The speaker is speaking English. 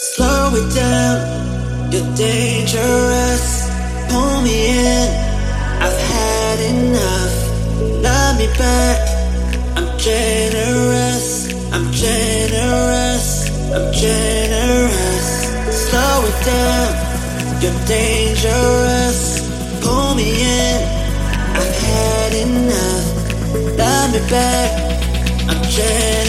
Slow it down, you're dangerous. Pull me in, I've had enough. Love me back, I'm generous. I'm generous, I'm generous. Slow it down, you're dangerous. Pull me in, I've had enough. Love me back, I'm generous.